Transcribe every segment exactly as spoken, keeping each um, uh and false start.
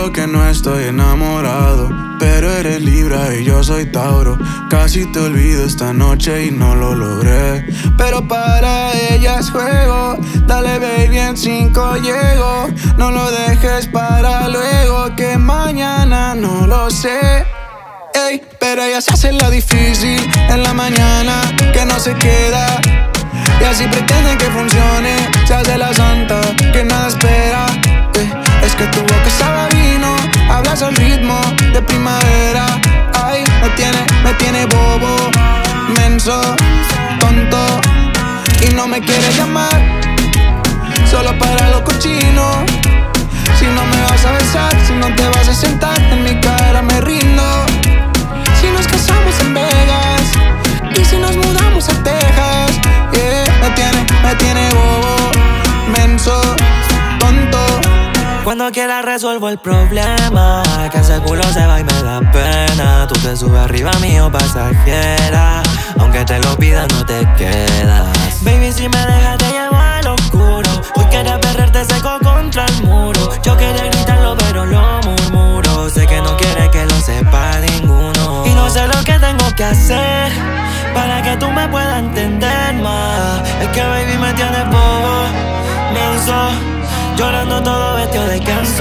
Juro que no estoy enamorado, pero eres Libra y yo soy Tauro. Casi te olvido esta noche y no lo logré, pero para ella es juego. Dale baby, en cinco llego. No lo dejes para luego, que mañana no lo sé. Ey, pero ella se hace la difícil en la mañana, que no se queda. Y así pretende que funcione, se hace la santa, que nada espera. Ey, es que tu boca sabe a vino, hablas al ritmo de primavera. Ay, me tiene, me tiene bobo, menso, tonto. Y no me quiere llamar, solo para lo cochino. Si no me vas a besar, si no te vas a sentar en mi cara, me rindo. Si nos casamos en Vegas y si nos mudamos a Texas, yeah, me tiene, me tiene bobo, menso, tonto. Cuando quiera resuelvo el problema, que ese culo se va y me da pena. Tú te subes arriba mío, pasajera, aunque te lo pida no te quedas. Baby, si me dejas te llevo al oscuro. Hoy quería perrerte seco contra el muro. Yo quería gritarlo pero lo murmuro. Sé que no quiere que lo sepa ninguno. Y no sé lo que tengo que hacer para que tú me puedas entender más. Es que baby me tienes bobo, menso, llorando todo vestido de canso.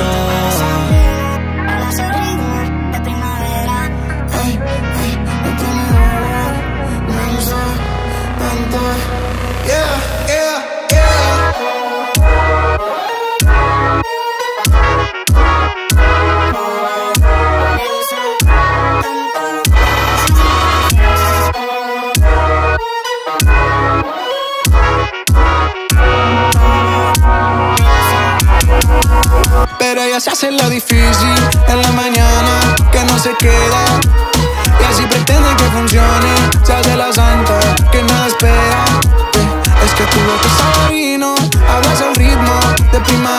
Ay, ay, me tiene bobo, menso, tonto. Yeah, yeah, yeah. Pero ella se hace la difícil en la mañana, que no se queda. Y así pretende que funcione, se hace la santa, que nada espera. Eh, Es que tu boca sabe a vino, hablas al ritmo de primavera.